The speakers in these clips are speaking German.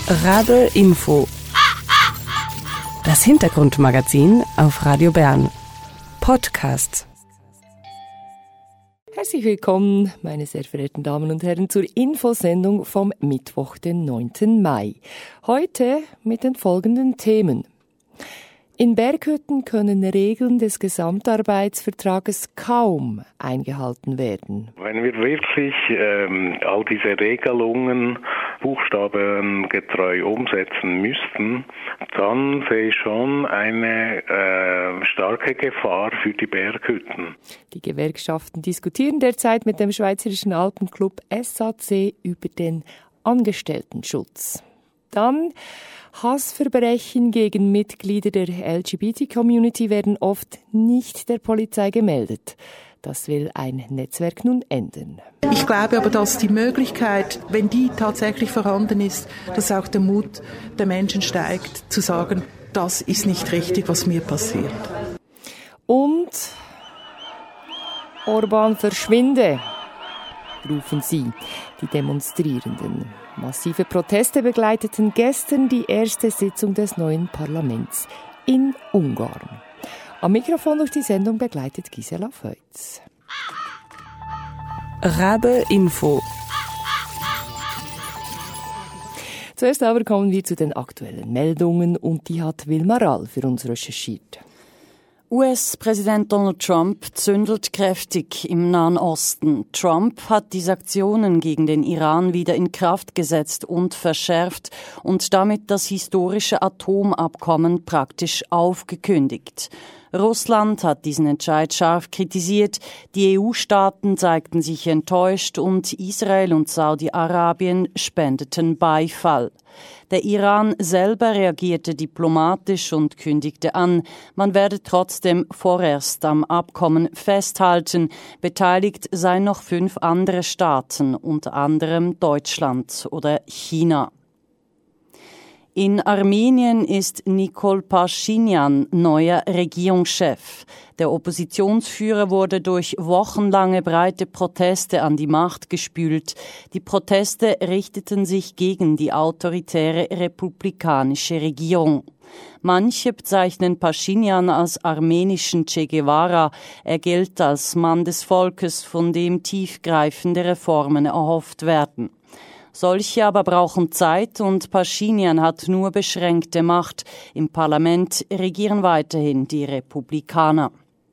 Rabe Info. Das Hintergrundmagazin auf Radio Bern. Podcast. Herzlich willkommen, meine sehr verehrten Damen und Herren, zur Infosendung vom Mittwoch, den 9. Mai. Heute mit den folgenden Themen. In Berghütten können Regeln des Gesamtarbeitsvertrages kaum eingehalten werden. Wenn wir wirklich all diese Regelungen buchstabengetreu umsetzen müssten, dann sehe ich schon eine starke Gefahr für die Berghütten. Die Gewerkschaften diskutieren derzeit mit dem Schweizerischen Alpenclub SAC über den Angestelltenschutz. Dann Hassverbrechen gegen Mitglieder der LGBT-Community werden oft nicht der Polizei gemeldet. Das will ein Netzwerk nun ändern. Ich glaube aber, dass die Möglichkeit, wenn die tatsächlich vorhanden ist, dass auch der Mut der Menschen steigt, zu sagen, das ist nicht richtig, was mir passiert. Und Orban verschwinde, rufen sie, die Demonstrierenden. Massive Proteste begleiteten gestern die erste Sitzung des neuen Parlaments in Ungarn. Am Mikrofon durch die Sendung begleitet Gisela Feutz. Rabe Info. Zuerst aber kommen wir zu den aktuellen Meldungen und die hat Wilma Rall für uns recherchiert. US-Präsident Donald Trump zündelt kräftig im Nahen Osten. Trump hat die Sanktionen gegen den Iran wieder in Kraft gesetzt und verschärft und damit das historische Atomabkommen praktisch aufgekündigt. Russland hat diesen Entscheid scharf kritisiert, die EU-Staaten zeigten sich enttäuscht und Israel und Saudi-Arabien spendeten Beifall. Der Iran selber reagierte diplomatisch und kündigte an, man werde trotzdem vorerst am Abkommen festhalten. Beteiligt seien noch 5 andere Staaten, unter anderem Deutschland oder China. In Armenien ist Nikol Paschinjan neuer Regierungschef. Der Oppositionsführer wurde durch wochenlange breite Proteste an die Macht gespült. Die Proteste richteten sich gegen die autoritäre republikanische Regierung. Manche bezeichnen Paschinjan als armenischen Che Guevara. Er gilt als Mann des Volkes, von dem tiefgreifende Reformen erhofft werden. Solche aber brauchen Zeit und Paschinjan hat nur beschränkte Macht. Im Parlament regieren weiterhin die Republikaner.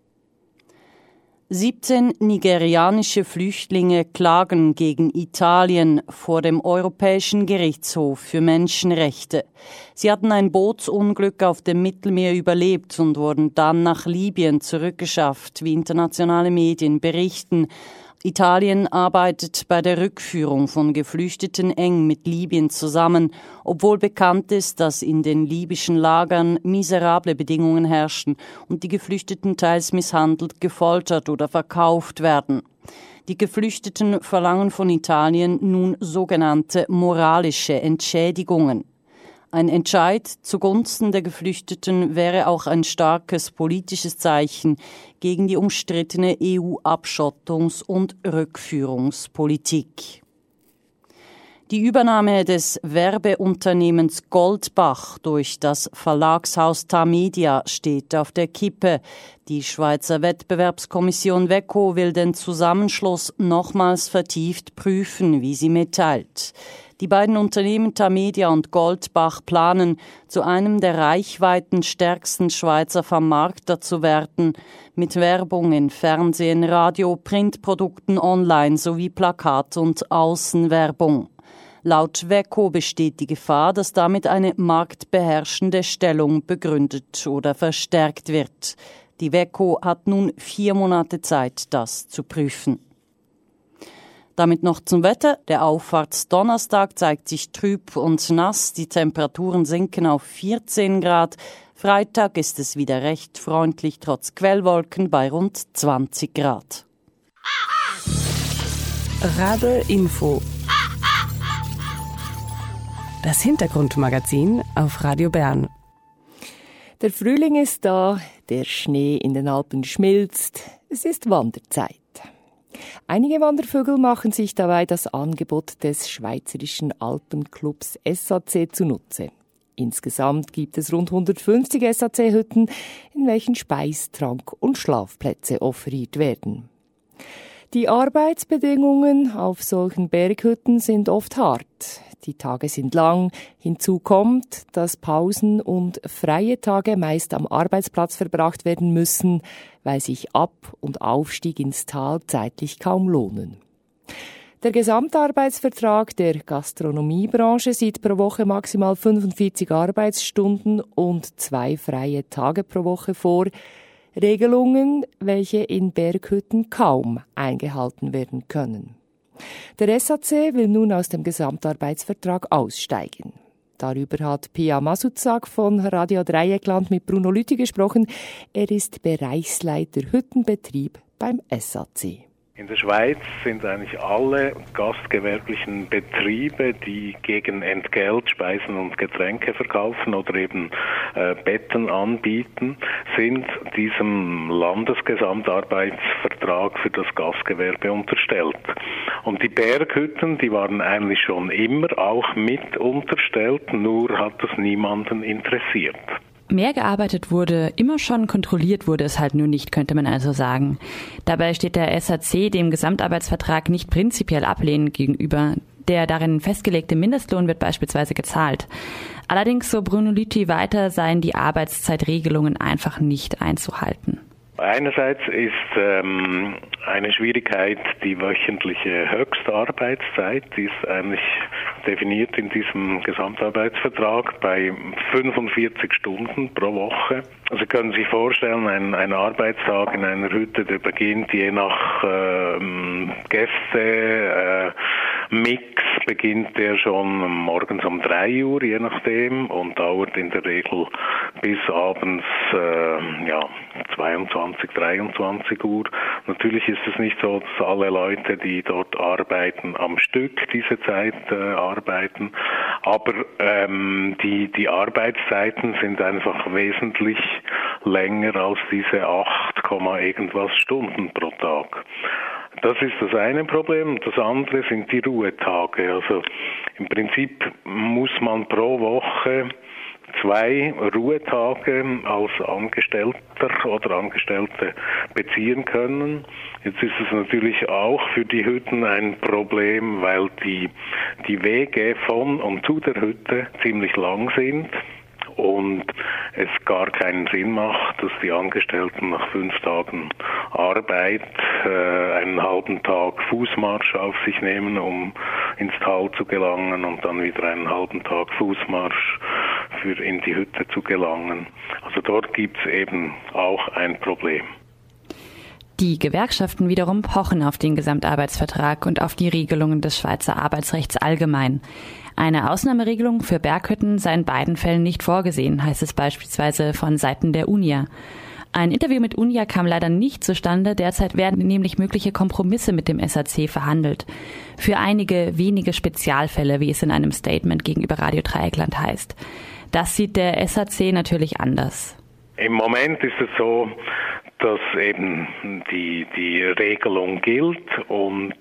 17 nigerianische Flüchtlinge klagen gegen Italien vor dem Europäischen Gerichtshof für Menschenrechte. Sie hatten ein Bootsunglück auf dem Mittelmeer überlebt und wurden dann nach Libyen zurückgeschafft, wie internationale Medien berichten. Italien arbeitet bei der Rückführung von Geflüchteten eng mit Libyen zusammen, obwohl bekannt ist, dass in den libyschen Lagern miserable Bedingungen herrschen und die Geflüchteten teils misshandelt, gefoltert oder verkauft werden. Die Geflüchteten verlangen von Italien nun sogenannte moralische Entschädigungen. Ein Entscheid zugunsten der Geflüchteten wäre auch ein starkes politisches Zeichen gegen die umstrittene EU-Abschottungs- und Rückführungspolitik. Die Übernahme des Werbeunternehmens Goldbach durch das Verlagshaus Tamedia steht auf der Kippe. Die Schweizer Wettbewerbskommission WEKO will den Zusammenschluss nochmals vertieft prüfen, wie sie mitteilt. Die beiden Unternehmen Tamedia und Goldbach planen, zu einem der reichweitenstärksten Schweizer Vermarkter zu werden, mit Werbung in Fernsehen, Radio, Printprodukten, online sowie Plakat- und Außenwerbung. Laut WEKO besteht die Gefahr, dass damit eine marktbeherrschende Stellung begründet oder verstärkt wird. Die WEKO hat nun 4 Monate Zeit, das zu prüfen. Damit noch zum Wetter. Der Auffahrtsdonnerstag zeigt sich trüb und nass. Die Temperaturen sinken auf 14 Grad. Freitag ist es wieder recht freundlich, trotz Quellwolken bei rund 20 Grad. Rabe Info. Das Hintergrundmagazin auf Radio Bern. Der Frühling ist da, der Schnee in den Alpen schmilzt. Es ist Wanderzeit. Einige Wandervögel machen sich dabei das Angebot des Schweizerischen Alpenclubs SAC zunutze. Insgesamt gibt es rund 150 SAC-Hütten, in welchen Speis-, Trank- und Schlafplätze offeriert werden. Die Arbeitsbedingungen auf solchen Berghütten sind oft hart. Die Tage sind lang. Hinzu kommt, dass Pausen und freie Tage meist am Arbeitsplatz verbracht werden müssen, weil sich Ab- und Aufstieg ins Tal zeitlich kaum lohnen. Der Gesamtarbeitsvertrag der Gastronomiebranche sieht pro Woche maximal 45 Arbeitsstunden und 2 freie Tage pro Woche vor. Regelungen, welche in Berghütten kaum eingehalten werden können. Der SAC will nun aus dem Gesamtarbeitsvertrag aussteigen. Darüber hat Pia Masuzak von Radio Dreieckland mit Bruno Lüthi gesprochen. Er ist Bereichsleiter Hüttenbetrieb beim SAC. In der Schweiz sind eigentlich alle gastgewerblichen Betriebe, die gegen Entgelt Speisen und Getränke verkaufen oder eben Betten anbieten, sind diesem Landesgesamtarbeitsvertrag für das Gastgewerbe unterstellt. Und die Berghütten, die waren eigentlich schon immer auch mit unterstellt, nur hat das niemanden interessiert. Mehr gearbeitet wurde, immer schon kontrolliert wurde es halt nur nicht, könnte man also sagen. Dabei steht der SAC dem Gesamtarbeitsvertrag nicht prinzipiell ablehnend gegenüber. Der darin festgelegte Mindestlohn wird beispielsweise gezahlt. Allerdings, so Bruno Lüthi weiter, seien die Arbeitszeitregelungen einfach nicht einzuhalten. Einerseits ist eine Schwierigkeit die wöchentliche Höchstarbeitszeit, die ist eigentlich definiert in diesem Gesamtarbeitsvertrag bei 45 Stunden pro Woche. Also Sie können sich vorstellen, ein Arbeitstag in einer Hütte, der beginnt je nach Gäste-Mix, beginnt der schon morgens um 3 Uhr, je nachdem, und dauert in der Regel bis abends 22, 23 Uhr. Natürlich ist es nicht so, dass alle Leute, die dort arbeiten, am Stück diese Zeit arbeiten, aber die Arbeitszeiten sind einfach wesentlich länger als diese 8, irgendwas Stunden pro Tag. Das ist das eine Problem. Das andere sind die Ruhetage. Also im Prinzip muss man pro Woche 2 Ruhetage als Angestellter oder Angestellte beziehen können. Jetzt ist es natürlich auch für die Hütten ein Problem, weil die Wege von und zu der Hütte ziemlich lang sind und es gar keinen Sinn macht, dass die Angestellten nach 5 Tagen Arbeit einen halben Tag Fußmarsch auf sich nehmen, um ins Tal zu gelangen und dann wieder einen halben Tag Fußmarsch für in die Hütte zu gelangen. Also dort gibt es eben auch ein Problem. Die Gewerkschaften wiederum pochen auf den Gesamtarbeitsvertrag und auf die Regelungen des Schweizer Arbeitsrechts allgemein. Eine Ausnahmeregelung für Berghütten sei in beiden Fällen nicht vorgesehen, heißt es beispielsweise von Seiten der UNIA. Ein Interview mit UNIA kam leider nicht zustande. Derzeit werden nämlich mögliche Kompromisse mit dem SAC verhandelt. Für einige wenige Spezialfälle, wie es in einem Statement gegenüber Radio Dreieckland heißt. Das sieht der SAC natürlich anders. Im Moment ist es so, dass eben die Regelung gilt und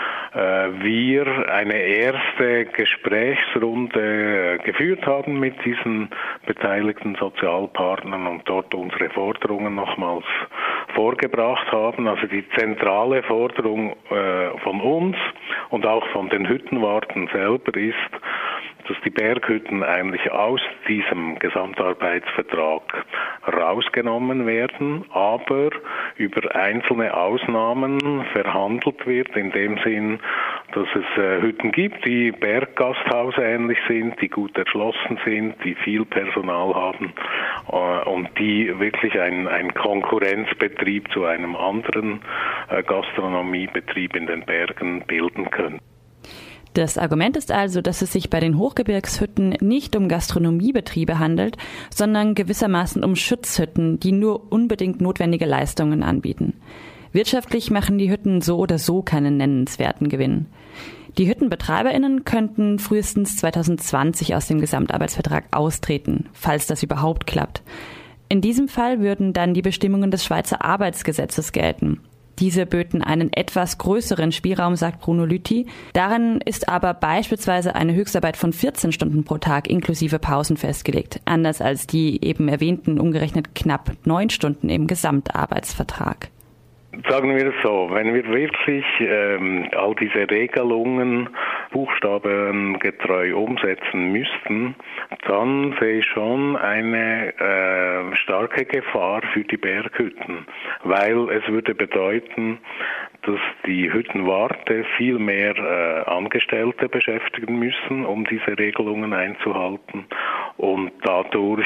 wir eine erste Gesprächsrunde geführt haben mit diesen beteiligten Sozialpartnern und dort unsere Forderungen nochmals vorgebracht haben. Also die zentrale Forderung von uns und auch von den Hüttenwarten selber ist, dass die Berghütten eigentlich aus diesem Gesamtarbeitsvertrag rausgenommen werden, aber über einzelne Ausnahmen verhandelt wird, in dem Sinn, dass es Hütten gibt, die berggasthaus-ähnlich sind, die gut erschlossen sind, die viel Personal haben und die wirklich ein Konkurrenzbetrieb zu einem anderen Gastronomiebetrieb in den Bergen bilden können. Das Argument ist also, dass es sich bei den Hochgebirgshütten nicht um Gastronomiebetriebe handelt, sondern gewissermaßen um Schutzhütten, die nur unbedingt notwendige Leistungen anbieten. Wirtschaftlich machen die Hütten so oder so keinen nennenswerten Gewinn. Die HüttenbetreiberInnen könnten frühestens 2020 aus dem Gesamtarbeitsvertrag austreten, falls das überhaupt klappt. In diesem Fall würden dann die Bestimmungen des Schweizer Arbeitsgesetzes gelten. Diese böten einen etwas größeren Spielraum, sagt Bruno Lüthi. Darin ist aber beispielsweise eine Höchstarbeit von 14 Stunden pro Tag inklusive Pausen festgelegt, anders als die eben erwähnten umgerechnet knapp 9 Stunden im Gesamtarbeitsvertrag. Sagen wir es so, wenn wir wirklich all diese Regelungen buchstabengetreu umsetzen müssten, dann sehe ich schon eine starke Gefahr für die Berghütten, weil es würde bedeuten, dass die Hüttenwarte viel mehr Angestellte beschäftigen müssen, um diese Regelungen einzuhalten und dadurch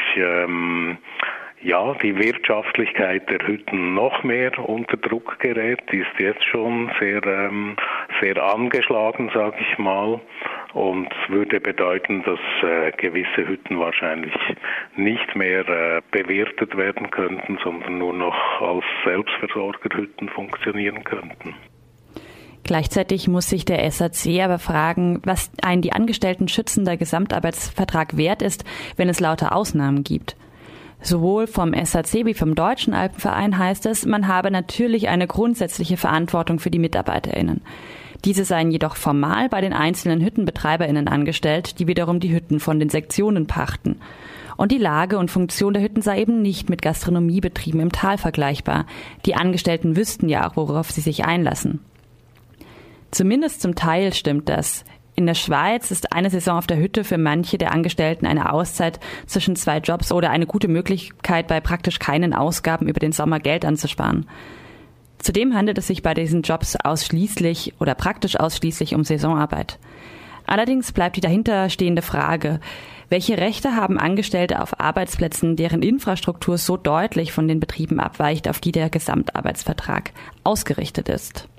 die Wirtschaftlichkeit der Hütten noch mehr unter Druck gerät. Die ist jetzt schon sehr angeschlagen, sage ich mal. Und es würde bedeuten, dass gewisse Hütten wahrscheinlich nicht mehr bewirtet werden könnten, sondern nur noch als Selbstversorgerhütten funktionieren könnten. Gleichzeitig muss sich der SAC aber fragen, was ein die Angestellten schützender Gesamtarbeitsvertrag wert ist, wenn es lauter Ausnahmen gibt. Sowohl vom SAC wie vom Deutschen Alpenverein heißt es, man habe natürlich eine grundsätzliche Verantwortung für die MitarbeiterInnen. Diese seien jedoch formal bei den einzelnen HüttenbetreiberInnen angestellt, die wiederum die Hütten von den Sektionen pachten. Und die Lage und Funktion der Hütten sei eben nicht mit Gastronomiebetrieben im Tal vergleichbar. Die Angestellten wüssten ja auch, worauf sie sich einlassen. Zumindest zum Teil stimmt das. In der Schweiz ist eine Saison auf der Hütte für manche der Angestellten eine Auszeit zwischen 2 Jobs oder eine gute Möglichkeit, bei praktisch keinen Ausgaben über den Sommer Geld anzusparen. Zudem handelt es sich bei diesen Jobs ausschließlich oder praktisch ausschließlich um Saisonarbeit. Allerdings bleibt die dahinterstehende Frage, welche Rechte haben Angestellte auf Arbeitsplätzen, deren Infrastruktur so deutlich von den Betrieben abweicht, auf die der Gesamtarbeitsvertrag ausgerichtet ist?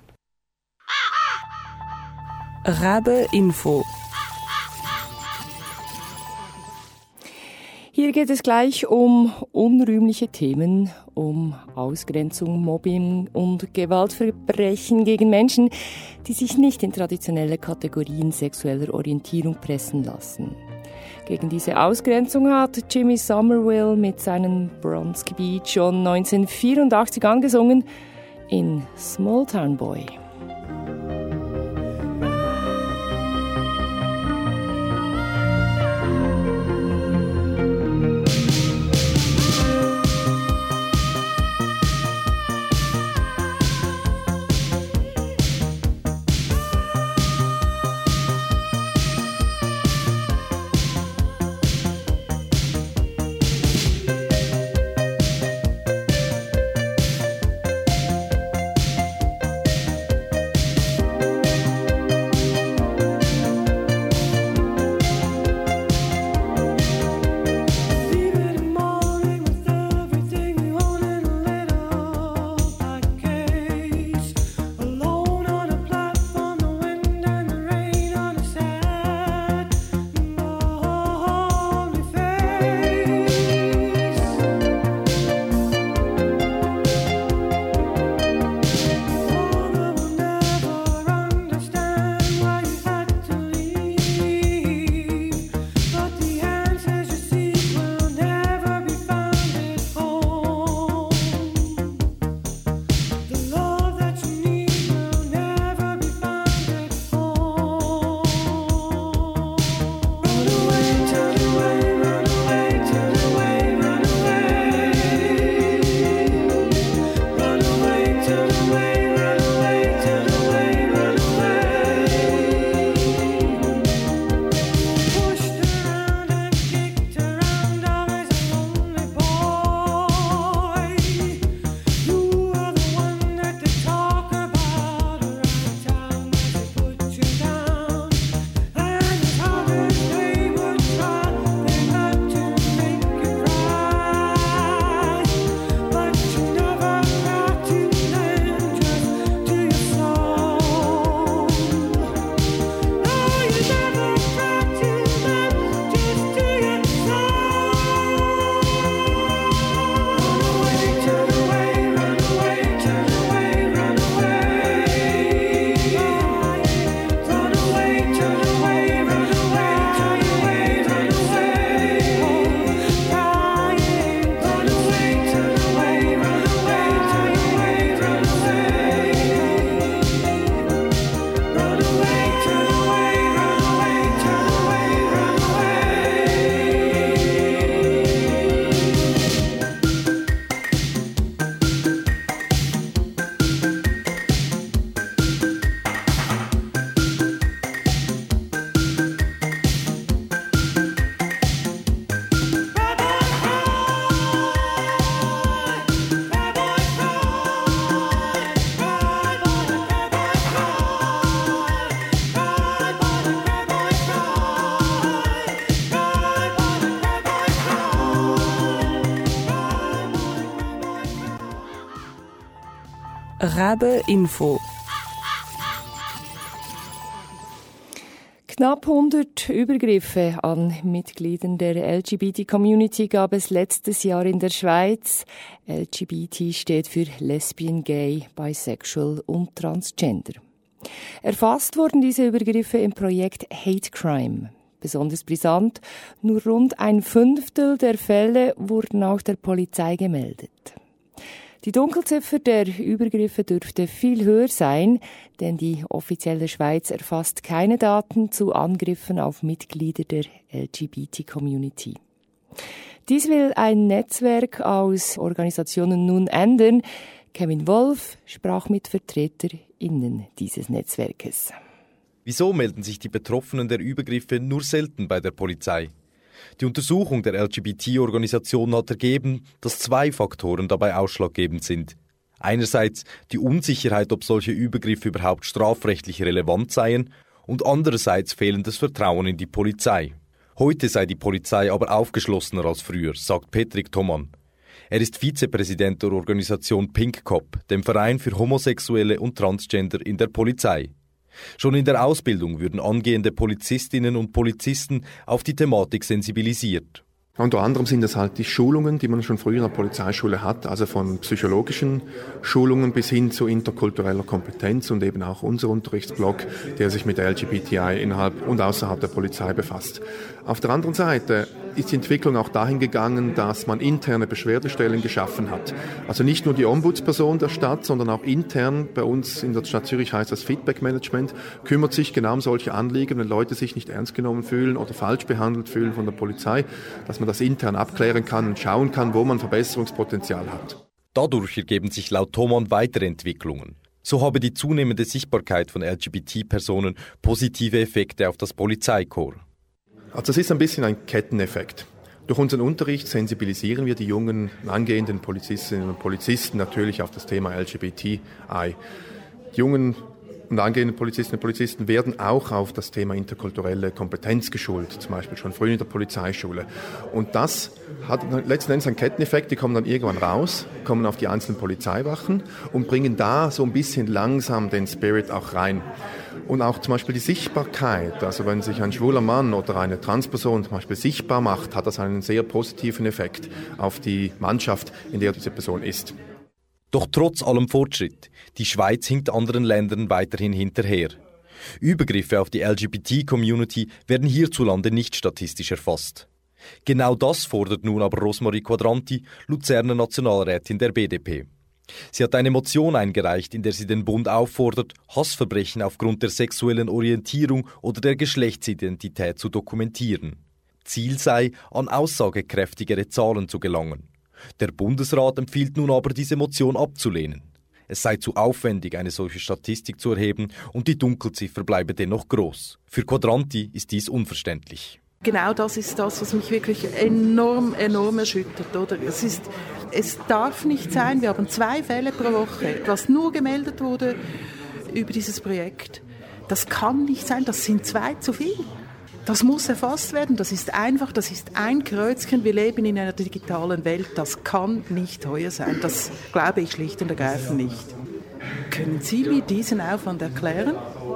Rabe Info. Hier geht es gleich um unrühmliche Themen, um Ausgrenzung, Mobbing und Gewaltverbrechen gegen Menschen, die sich nicht in traditionelle Kategorien sexueller Orientierung pressen lassen. Gegen diese Ausgrenzung hat Jimmy Somerville mit seinem Bronski Beat schon 1984 angesungen in Small Town Boy. Rabe Info. Knapp 100 Übergriffe an Mitgliedern der LGBT-Community gab es letztes Jahr in der Schweiz. LGBT steht für Lesbian, Gay, Bisexual und Transgender. Erfasst wurden diese Übergriffe im Projekt Hate Crime. Besonders brisant, nur rund 1/5 der Fälle wurden auch der Polizei gemeldet. Die Dunkelziffer der Übergriffe dürfte viel höher sein, denn die offizielle Schweiz erfasst keine Daten zu Angriffen auf Mitglieder der LGBT-Community. Dies will ein Netzwerk aus Organisationen nun ändern. Kevin Wolf sprach mit VertreterInnen dieses Netzwerkes. Wieso melden sich die Betroffenen der Übergriffe nur selten bei der Polizei? Die Untersuchung der LGBT-Organisation hat ergeben, dass 2 Faktoren dabei ausschlaggebend sind. Einerseits die Unsicherheit, ob solche Übergriffe überhaupt strafrechtlich relevant seien, und andererseits fehlendes Vertrauen in die Polizei. Heute sei die Polizei aber aufgeschlossener als früher, sagt Petrik Thomann. Er ist Vizepräsident der Organisation Pink Cop, dem Verein für Homosexuelle und Transgender in der Polizei. Schon in der Ausbildung würden angehende Polizistinnen und Polizisten auf die Thematik sensibilisiert. Unter anderem sind das halt die Schulungen, die man schon früher in der Polizeischule hat, also von psychologischen Schulungen bis hin zu interkultureller Kompetenz und eben auch unser Unterrichtsblock, der sich mit der LGBTI innerhalb und außerhalb der Polizei befasst. Auf der anderen Seite ist die Entwicklung auch dahin gegangen, dass man interne Beschwerdestellen geschaffen hat. Also nicht nur die Ombudsperson der Stadt, sondern auch intern, bei uns in der Stadt Zürich heißt das Feedback-Management, kümmert sich genau um solche Anliegen, wenn Leute sich nicht ernst genommen fühlen oder falsch behandelt fühlen von der Polizei, dass man das intern abklären kann und schauen kann, wo man Verbesserungspotenzial hat. Dadurch ergeben sich laut Thomann weitere Entwicklungen. So habe die zunehmende Sichtbarkeit von LGBT-Personen positive Effekte auf das Polizeikorps. Also das ist ein bisschen ein Ketteneffekt. Durch unseren Unterricht sensibilisieren wir die jungen, angehenden Polizistinnen und Polizisten natürlich auf das Thema LGBTI. Die jungen und angehende Polizistinnen und Polizisten werden auch auf das Thema interkulturelle Kompetenz geschult, zum Beispiel schon früh in der Polizeischule. Und das hat letzten Endes einen Ketteneffekt, die kommen dann irgendwann raus, kommen auf die einzelnen Polizeiwachen und bringen da so ein bisschen langsam den Spirit auch rein. Und auch zum Beispiel die Sichtbarkeit, also wenn sich ein schwuler Mann oder eine Transperson zum Beispiel sichtbar macht, hat das einen sehr positiven Effekt auf die Mannschaft, in der diese Person ist. Doch trotz allem Fortschritt, die Schweiz hinkt anderen Ländern weiterhin hinterher. Übergriffe auf die LGBT-Community werden hierzulande nicht statistisch erfasst. Genau das fordert nun aber Rosmarie Quadranti, Luzerner Nationalrätin der BDP. Sie hat eine Motion eingereicht, in der sie den Bund auffordert, Hassverbrechen aufgrund der sexuellen Orientierung oder der Geschlechtsidentität zu dokumentieren. Ziel sei, an aussagekräftigere Zahlen zu gelangen. Der Bundesrat empfiehlt nun aber, diese Motion abzulehnen. Es sei zu aufwendig, eine solche Statistik zu erheben und die Dunkelziffer bleibe dennoch groß. Für Quadranti ist dies unverständlich. Genau das ist das, was mich wirklich enorm erschüttert. Oder? Es darf nicht sein, wir haben 2 Fälle pro Woche, was nur gemeldet wurde über dieses Projekt. Das kann nicht sein, das sind 2 zu viel. Das muss erfasst werden, das ist einfach, das ist ein Kreuzchen. Wir leben in einer digitalen Welt, das kann nicht teuer sein. Das glaube ich schlicht und ergreifend nicht. Können Sie mir diesen Aufwand erklären?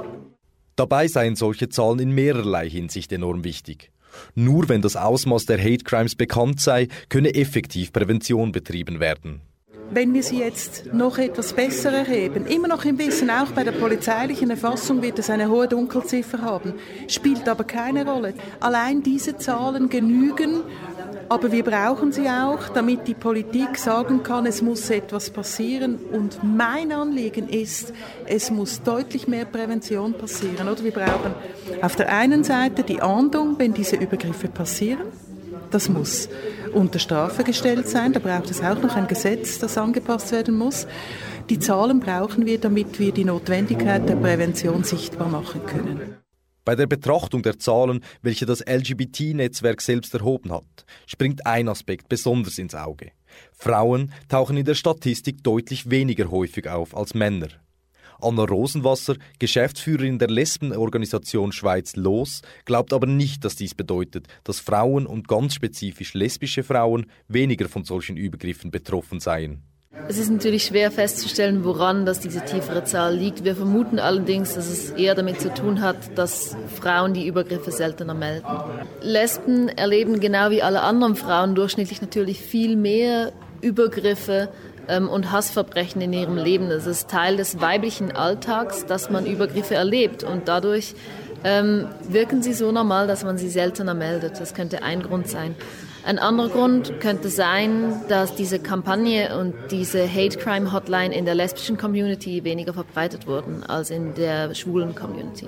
Dabei seien solche Zahlen in mehrerlei Hinsicht enorm wichtig. Nur wenn das Ausmaß der Hate Crimes bekannt sei, könne effektiv Prävention betrieben werden. Wenn wir sie jetzt noch etwas besser erheben, immer noch im Wissen, auch bei der polizeilichen Erfassung wird es eine hohe Dunkelziffer haben, spielt aber keine Rolle. Allein diese Zahlen genügen, aber wir brauchen sie auch, damit die Politik sagen kann, es muss etwas passieren. Und mein Anliegen ist, es muss deutlich mehr Prävention passieren. Oder wir brauchen auf der einen Seite die Ahndung, wenn diese Übergriffe passieren. Das muss unter Strafe gestellt sein. Da braucht es auch noch ein Gesetz, das angepasst werden muss. Die Zahlen brauchen wir, damit wir die Notwendigkeit der Prävention sichtbar machen können. Bei der Betrachtung der Zahlen, welche das LGBT-Netzwerk selbst erhoben hat, springt ein Aspekt besonders ins Auge. Frauen tauchen in der Statistik deutlich weniger häufig auf als Männer. Anna Rosenwasser, Geschäftsführerin der Lesbenorganisation Schweiz LOS, glaubt aber nicht, dass dies bedeutet, dass Frauen und ganz spezifisch lesbische Frauen weniger von solchen Übergriffen betroffen seien. Es ist natürlich schwer festzustellen, woran diese tiefere Zahl liegt. Wir vermuten allerdings, dass es eher damit zu tun hat, dass Frauen die Übergriffe seltener melden. Lesben erleben genau wie alle anderen Frauen durchschnittlich natürlich viel mehr Übergriffe und Hassverbrechen in ihrem Leben. Es ist Teil des weiblichen Alltags, dass man Übergriffe erlebt und dadurch wirken sie so normal, dass man sie seltener meldet. Das könnte ein Grund sein. Ein anderer Grund könnte sein, dass diese Kampagne und diese Hate Crime Hotline in der lesbischen Community weniger verbreitet wurden als in der schwulen Community.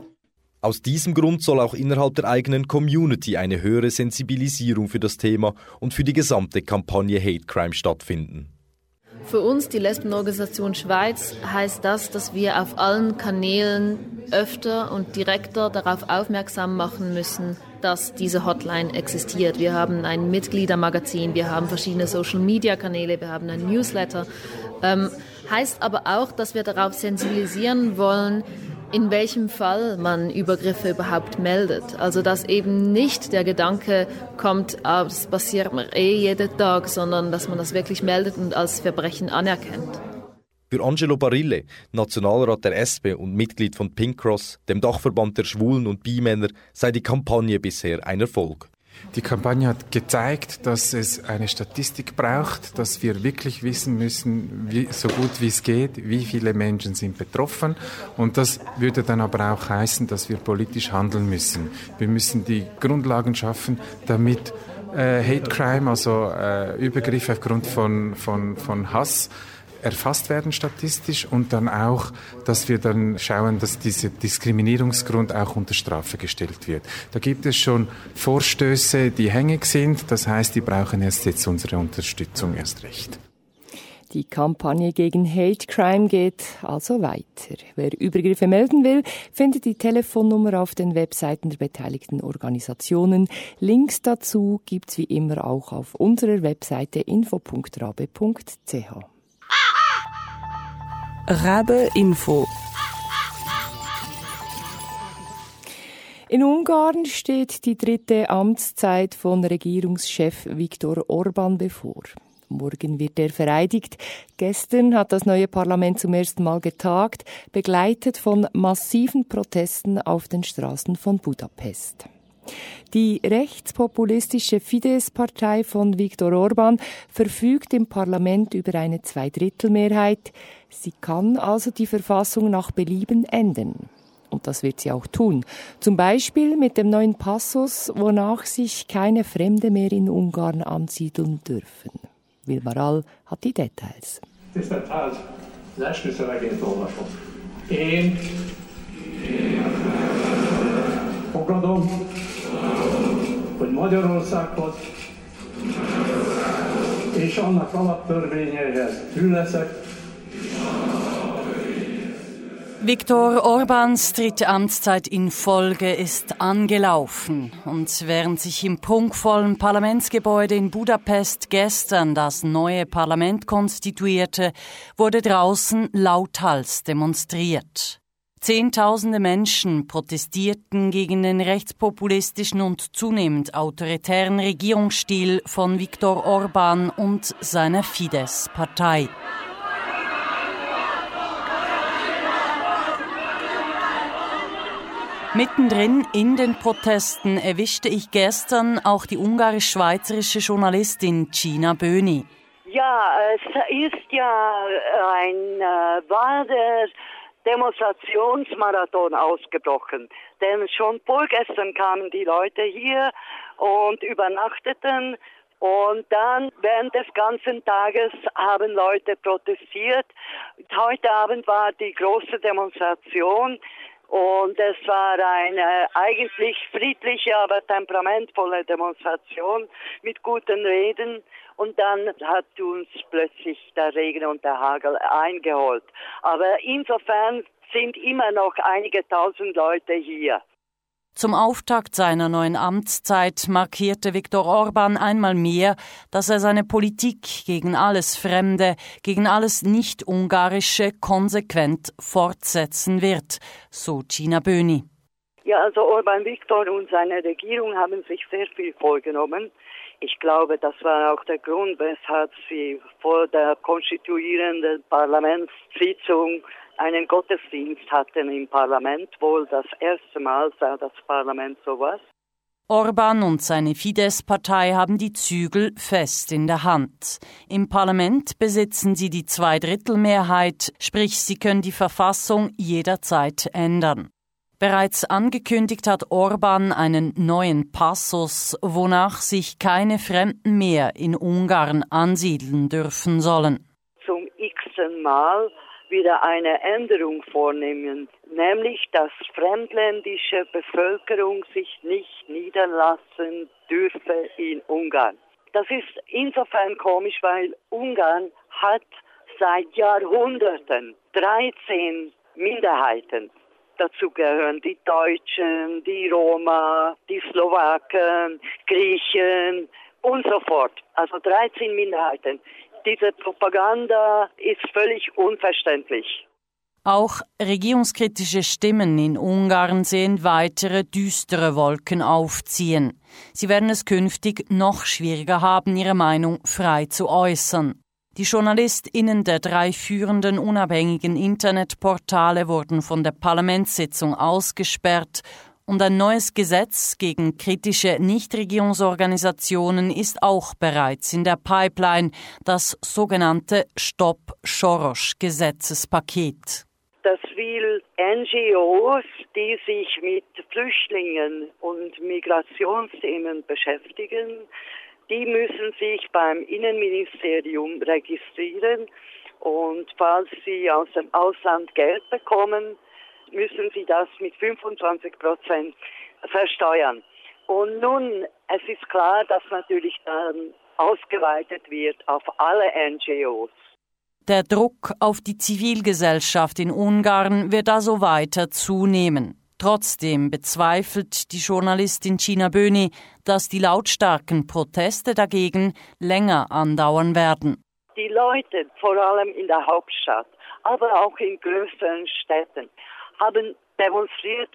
Aus diesem Grund soll auch innerhalb der eigenen Community eine höhere Sensibilisierung für das Thema und für die gesamte Kampagne Hate Crime stattfinden. Für uns, die Lesbenorganisation Schweiz, heißt das, dass wir auf allen Kanälen öfter und direkter darauf aufmerksam machen müssen, dass diese Hotline existiert. Wir haben ein Mitgliedermagazin, wir haben verschiedene Social-Media-Kanäle, wir haben einen Newsletter. Heißt aber auch, dass wir darauf sensibilisieren wollen, in welchem Fall man Übergriffe überhaupt meldet. Also dass eben nicht der Gedanke kommt, das passiert mir jeden Tag, sondern dass man das wirklich meldet und als Verbrechen anerkennt. Für Angelo Barille, Nationalrat der SP und Mitglied von Pink Cross, dem Dachverband der Schwulen und Bi-Männer, sei die Kampagne bisher ein Erfolg. Die Kampagne hat gezeigt, dass es eine Statistik braucht, dass wir wirklich wissen müssen, so gut wie es geht, wie viele Menschen sind betroffen. Und das würde dann aber auch heißen, dass wir politisch handeln müssen. Wir müssen die Grundlagen schaffen, damit Hate Crime, also Übergriffe aufgrund von Hass, erfasst werden statistisch und dann auch, dass wir dann schauen, dass dieser Diskriminierungsgrund auch unter Strafe gestellt wird. Da gibt es schon Vorstöße, die hängig sind. Das heißt, die brauchen erst jetzt unsere Unterstützung erst recht. Die Kampagne gegen Hate Crime geht also weiter. Wer Übergriffe melden will, findet die Telefonnummer auf den Webseiten der beteiligten Organisationen. Links dazu gibt's wie immer auch auf unserer Webseite info.rabe.ch. Rabe Info. In Ungarn steht die 3. Amtszeit von Regierungschef Viktor Orbán bevor. Morgen wird er vereidigt. Gestern hat das neue Parlament zum ersten Mal getagt, begleitet von massiven Protesten auf den Straßen von Budapest. Die rechtspopulistische Fidesz-Partei von Viktor Orbán verfügt im Parlament über eine Zweidrittelmehrheit. Sie kann also die Verfassung nach Belieben ändern. Und das wird sie auch tun. Zum Beispiel mit dem neuen Passus, wonach sich keine Fremde mehr in Ungarn ansiedeln dürfen. Wilmar All hat die Details. Tisztelt Ház, az első szövegét olvasom. Én fogadom, hogy Magyarországhoz és annak alaptörvényeihez hű leszek. Viktor Orbáns 3. Amtszeit in Folge ist angelaufen. Und während sich im prunkvollen Parlamentsgebäude in Budapest gestern das neue Parlament konstituierte, wurde draußen lauthals demonstriert. Zehntausende Menschen protestierten gegen den rechtspopulistischen und zunehmend autoritären Regierungsstil von Viktor Orbán und seiner Fidesz-Partei. Mittendrin in den Protesten erwischte ich gestern auch die ungarisch-schweizerische Journalistin Gina Böni. Ja, es ist ja ein wahrer Demonstrationsmarathon ausgebrochen. Denn schon vorgestern kamen die Leute hier und übernachteten. Und dann während des ganzen Tages haben Leute protestiert. Heute Abend war die große Demonstration. Und es war eine eigentlich friedliche, aber temperamentvolle Demonstration mit guten Reden. Und dann hat uns plötzlich der Regen und der Hagel eingeholt. Aber insofern sind immer noch einige tausend Leute hier. Zum Auftakt seiner neuen Amtszeit markierte Viktor Orbán einmal mehr, dass er seine Politik gegen alles Fremde, gegen alles Nicht-Ungarische konsequent fortsetzen wird, so Gina Böni. Ja, also Orbán Viktor und seine Regierung haben sich sehr viel vorgenommen. Ich glaube, das war auch der Grund, weshalb sie vor der konstituierenden Parlamentssitzung einen Gottesdienst hatten im Parlament. Wohl das erste Mal sah das Parlament sowas. Orbán und seine Fidesz-Partei haben die Zügel fest in der Hand. Im Parlament besitzen sie die Zweidrittelmehrheit, sprich sie können die Verfassung jederzeit ändern. Bereits angekündigt hat Orbán einen neuen Passus, wonach sich keine Fremden mehr in Ungarn ansiedeln dürfen sollen. Zum x-ten Mal wieder eine Änderung vornehmen, nämlich dass fremdländische Bevölkerung sich nicht niederlassen dürfe in Ungarn. Das ist insofern komisch, weil Ungarn hat seit Jahrhunderten 13 Minderheiten. Dazu gehören die Deutschen, die Roma, die Slowaken, Griechen und so fort. Also 13 Minderheiten. Diese Propaganda ist völlig unverständlich. Auch regierungskritische Stimmen in Ungarn sehen weitere düstere Wolken aufziehen. Sie werden es künftig noch schwieriger haben, ihre Meinung frei zu äußern. Die JournalistInnen der 3 führenden unabhängigen Internetportale wurden von der Parlamentssitzung ausgesperrt und ein neues Gesetz gegen kritische Nichtregierungsorganisationen ist auch bereits in der Pipeline, das sogenannte Stop-Soros-Gesetzespaket. Das will NGOs, die sich mit Flüchtlingen und Migrationsthemen beschäftigen, die müssen sich beim Innenministerium registrieren und falls sie aus dem Ausland Geld bekommen, müssen sie das mit 25% versteuern. Und nun, es ist klar, dass natürlich dann ausgeweitet wird auf alle NGOs. Der Druck auf die Zivilgesellschaft in Ungarn wird also weiter zunehmen. Trotzdem bezweifelt die Journalistin Cina Böni, dass die lautstarken Proteste dagegen länger andauern werden. Die Leute, vor allem in der Hauptstadt, aber auch in größeren Städten, haben demonstriert.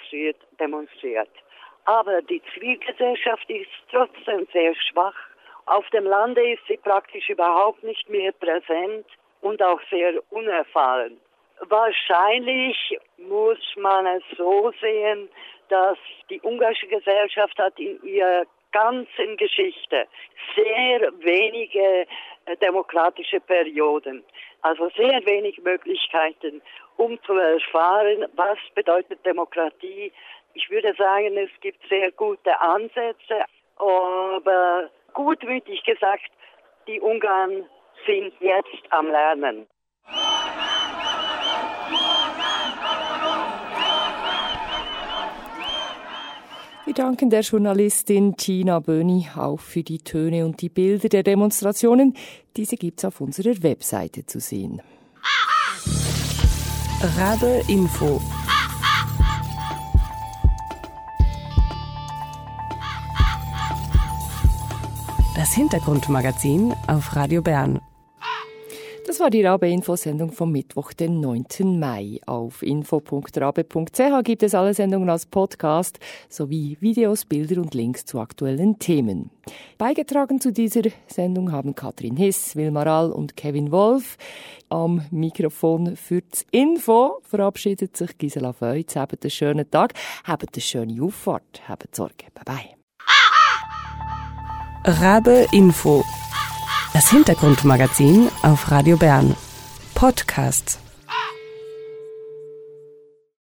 Aber die Zivilgesellschaft ist trotzdem sehr schwach. Auf dem Lande ist sie praktisch überhaupt nicht mehr präsent und auch sehr unerfahren. Wahrscheinlich muss man es so sehen, dass die ungarische Gesellschaft hat in ihrer ganzen Geschichte sehr wenige demokratische Perioden, also sehr wenig Möglichkeiten, um zu erfahren, was bedeutet Demokratie. Ich würde sagen, es gibt sehr gute Ansätze, aber gutmütig gesagt, die Ungarn sind jetzt am Lernen. Wir danken der Journalistin Cina Böni auch für die Töne und die Bilder der Demonstrationen. Diese gibt's auf unserer Webseite zu sehen. Rabe Info. Das Hintergrundmagazin auf Radio Bern. Das war die Rabe-Info-Sendung vom Mittwoch, den 9. Mai. Auf info.rabe.ch gibt es alle Sendungen als Podcast sowie Videos, Bilder und Links zu aktuellen Themen. Beigetragen zu dieser Sendung haben Katrin Hiss, Wilmar All und Kevin Wolf. Am Mikrofon für das Info verabschiedet sich Gisela Feutz. Habt einen schönen Tag, habt eine schöne Auffahrt, habt Sorge. Bye-bye. Rabe Info. Das Hintergrundmagazin auf Radio Bern. Podcast.